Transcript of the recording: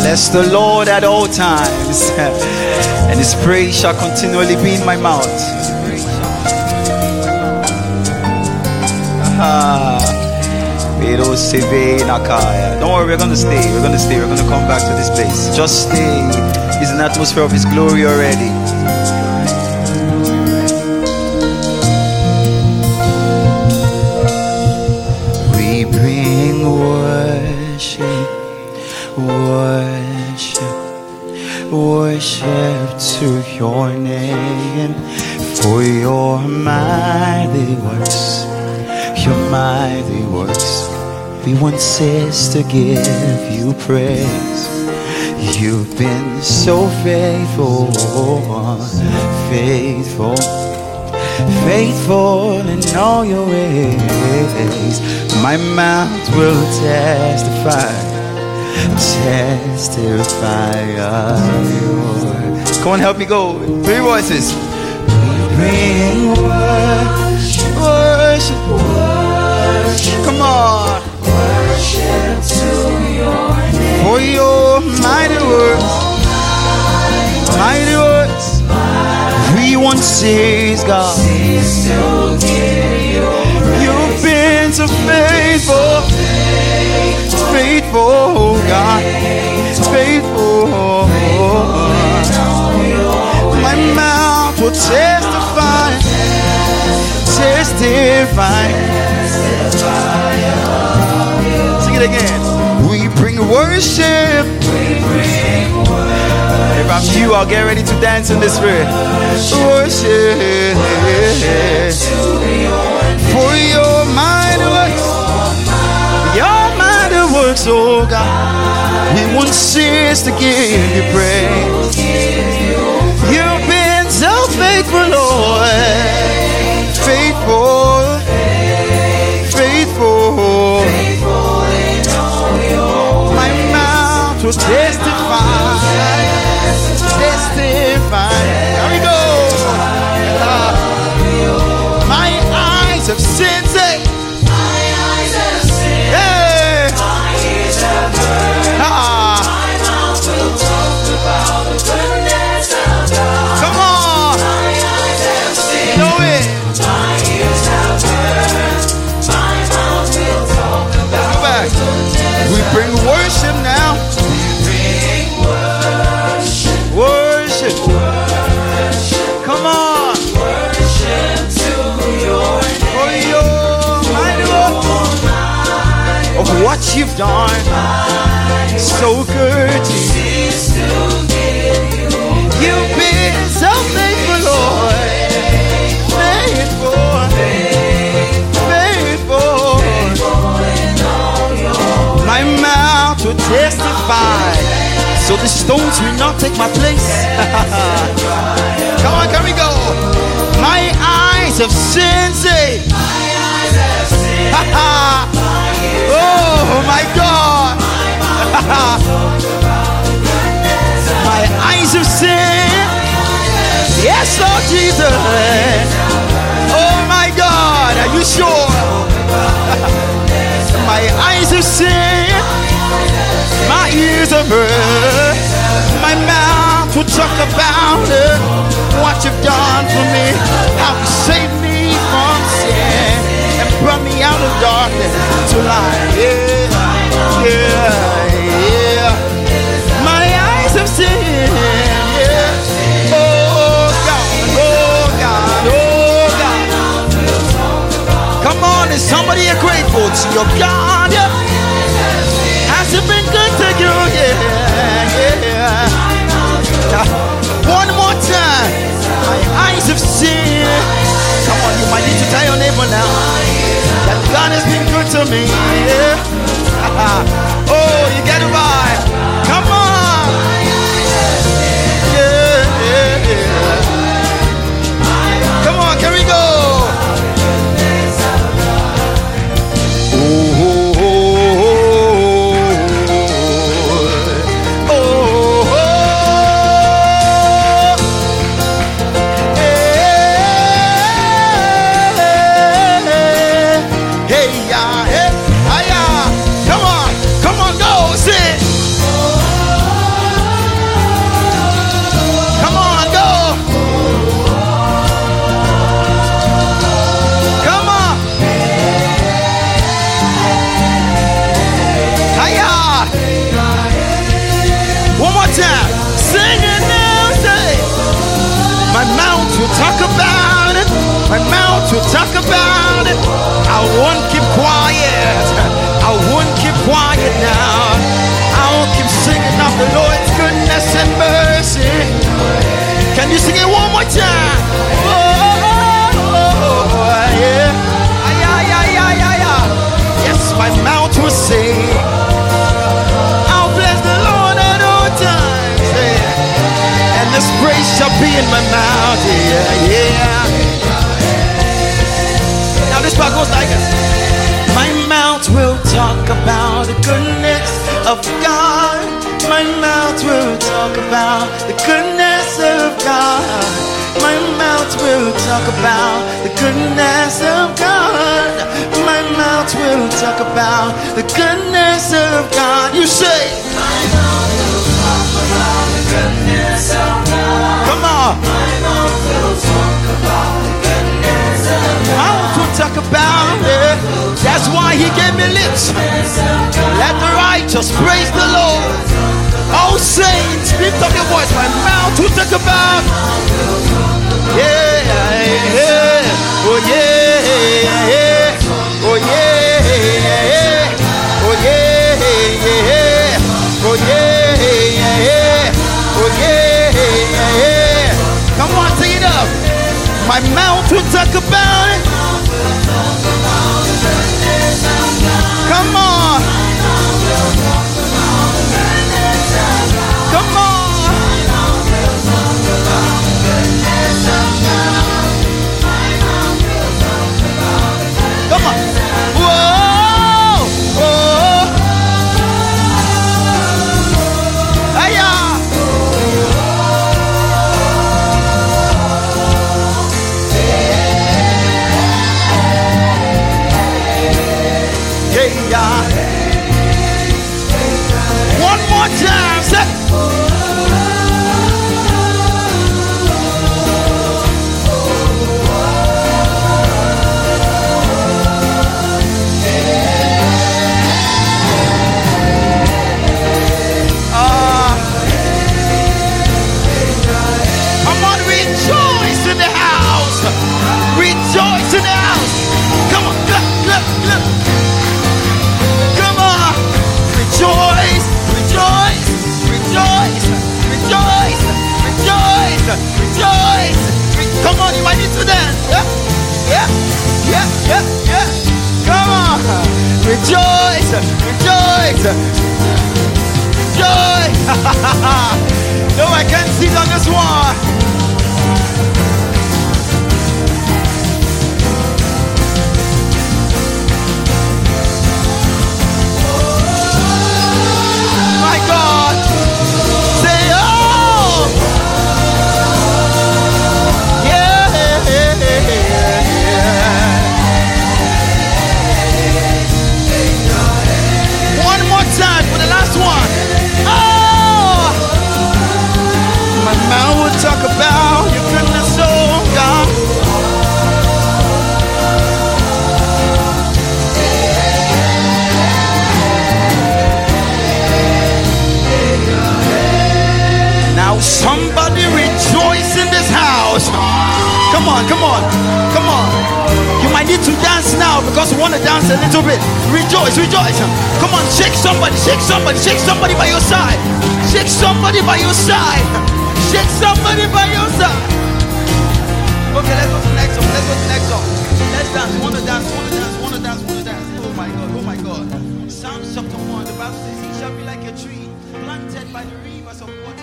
Bless the Lord at all times, and His praise shall continually be in my mouth. Don't worry, we're going to stay. We're going to stay. We're going to come back to this place. Just stay. It's an atmosphere of His glory already. We bring worship, worship, worship to your name for your mighty works, your mighty works. We want sis to give you praise. You've been so faithful, faithful, faithful in all your ways. My mouth will testify, testify of your. Come on, help me go. 3 voices. We bring worship, worship, worship. Come on. Worship to your name. For your mighty works, mighty works. We want says God. You've been so faithful, faithful God, faithful. My mouth will testify, testify. Sing it again. We bring worship. If I'm you, I'll get ready to dance in the spirit. Worship for your mighty works, your mighty works, oh God. We want sis to give you praise. You've been so faithful, Lord. Faithful, faithful. My mouth will testify, testify. Here we go. My eyes have seen, say. My eyes have seen. Yeah. My ears have heard. My mouth will talk about the goodness of God. Come on. My eyes have seen. Know it. My ears have heard. My mouth will talk about the goodness. We bring worship now. Worship, worship. Come on. Worship to your name. For your mighty work of what you've done. So good to you. You've been so faithful, Lord. Faithful, faithful. My mouth will testify, so the stones will not take my place. Come on, can we go? My eyes have seen, say. Oh my God. My eyes have seen. Yes, Lord Jesus. Oh my God, are you sure? My eyes have seen. My ears have heard. My mouth will talk about it. What you've done for me. How you saved me from sin and brought me out of darkness to light. Yeah, yeah, yeah. My eyes have seen. Yeah. Oh God, oh God, oh God. Come on, is somebody grateful to your God? Yeah. Has it been good to you? Yeah, yeah. One more time. My eyes have seen. Come on, you might need to tell your neighbor now that God has been good to me. Yeah. Oh, you get it right. Come on. Yeah, yeah, yeah. Come on, can we go? Come be in my mouth. Yeah, yeah. Now this part goes like this. My mouth will talk about the goodness of God. My mouth will talk about the goodness of God. My mouth will talk about the goodness of God. My mouth will talk about the goodness of God. You say, my mouth will talk about the goodness of God. Come on. My mouth will talk about the goodness of God. Mouth will talk about it. That's why he gave me lips. Let the righteous praise the Lord. Oh saints, lift up your voice. My mouth will talk about. Yeah, yeah, oh yeah, yeah, oh yeah, yeah, oh yeah, yeah, oh yeah, yeah, oh yeah, yeah. Come on, sing it up. My mouth will talk about it. Come on. Come on. Come on. Whoa. Whoa. Hiya. Yeah. One more time. Say. Rejoice in the house. Come on, look. Come on. Rejoice, rejoice, rejoice, rejoice, rejoice, rejoice. Come on, you might need to dance. Yeah. Come on. Rejoice, rejoice, rejoice. No, I can't sit on this one. God, say oh, yeah. One more time for the last one. Oh, my mouth will talk about your goodness, oh God. Somebody rejoice in this house. Come on. You might need to dance now because you want to dance a little bit. Rejoice. Come on, shake somebody by your side. Shake somebody by your side. Okay, let's go to the next song. Let's dance. Wanna dance. Oh my God. Psalms chapter 1, the Bible says, he shall be like a tree planted by the rivers of water.